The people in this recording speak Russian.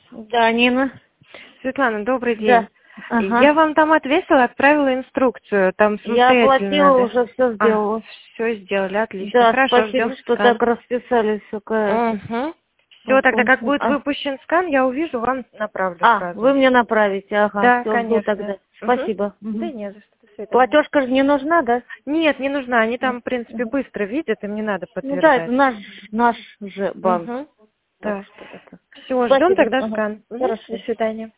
Да, Нина. Светлана, добрый день. Да. Ага. Я вам там ответила, отправила инструкцию. Там Я оплатила, уже все сделала. Все сделали, отлично. Да, Хорошо, спасибо, ждем что скан. так расписались. Угу. Все, тогда как будет выпущен скан, я увижу, вам направлю сразу. Вы мне направите, ага. Да, Всё, конечно. жду тогда. Спасибо. Да не за что. До свидания. Платежка же не нужна, да? Нет, не нужна. Они там, в принципе, быстро видят, им не надо Ну да, подтверждать. это наш же банк. Да. Так что это. Все, ждем Спасибо. тогда Ага. скан. Хорошо. До свидания.